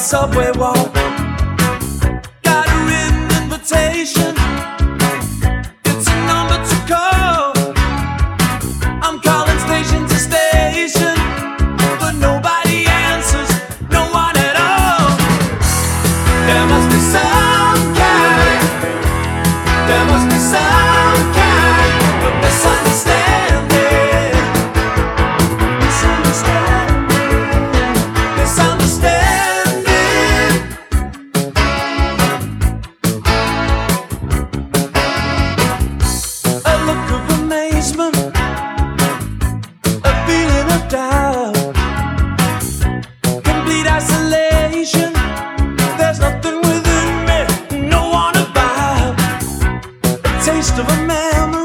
subway walk. Got a written invitation. It's a number to call. I'm calling station to station, but nobody answers, no one at all. There must be some kind, there must be some kind of misunderstanding. A look of amazement, a feeling of doubt, complete isolation. There's nothing within me, no one about. A taste of a memory.